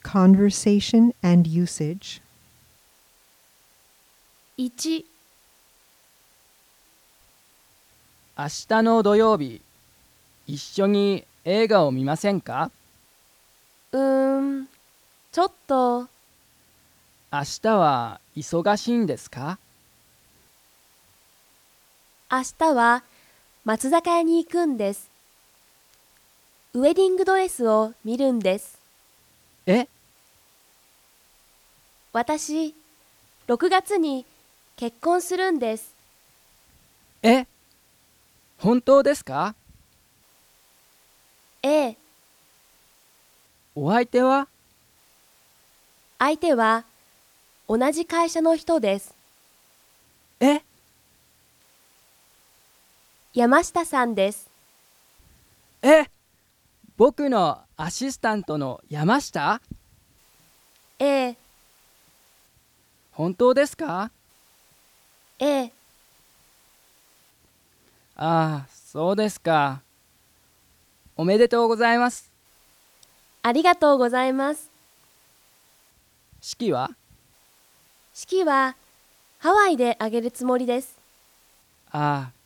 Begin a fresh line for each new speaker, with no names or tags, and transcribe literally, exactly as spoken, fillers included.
conversation and usage.
いち、
明日の土曜日、一緒に映画を見ませんか？
うーん、ちょっと、
明日は忙しいんですか？
明日は松坂屋に行くんです。ウェディングドレスを見るんです。
え、
私、ろくがつに結婚するんです。
え、本当ですか？
ええ、
お相手は？
相手は同じ会社の人です。
え、
山下さんです。
え、僕のアシスタントの山下？
ええ、
本当ですか？
ええ、
ああ、そうですか。おめでとうございます。
ありがとうございます。
式は？
式はハワイで挙げるつもりです。
ああ、